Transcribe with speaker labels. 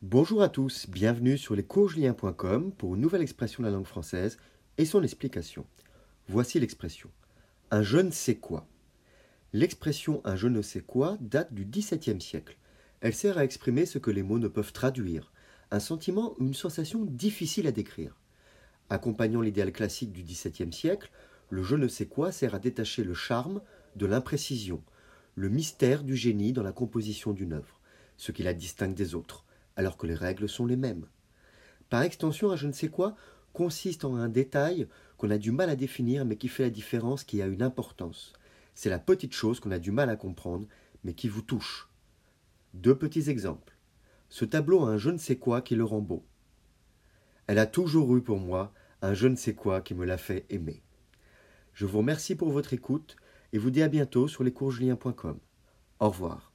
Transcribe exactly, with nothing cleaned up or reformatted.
Speaker 1: Bonjour à tous, bienvenue sur lescoursjulien point com pour une nouvelle expression de la langue française et son explication. Voici l'expression « un je ne sais quoi ». L'expression « un je ne sais quoi » date du dix-septième siècle. Elle sert à exprimer ce que les mots ne peuvent traduire, un sentiment ou une sensation difficile à décrire. Accompagnant l'idéal classique du dix-septième siècle, le je ne sais quoi sert à détacher le charme de l'imprécision, le mystère du génie dans la composition d'une œuvre, ce qui la distingue des autres, alors que les règles sont les mêmes. Par extension, un je ne sais quoi consiste en un détail qu'on a du mal à définir mais qui fait la différence, qui a une importance. C'est la petite chose qu'on a du mal à comprendre mais qui vous touche. Deux petits exemples. Ce tableau a un je ne sais quoi qui le rend beau. Elle a toujours eu pour moi un je ne sais quoi qui me l'a fait aimer. Je vous remercie pour votre écoute et vous dis à bientôt sur lescoursjulien point com. Au revoir.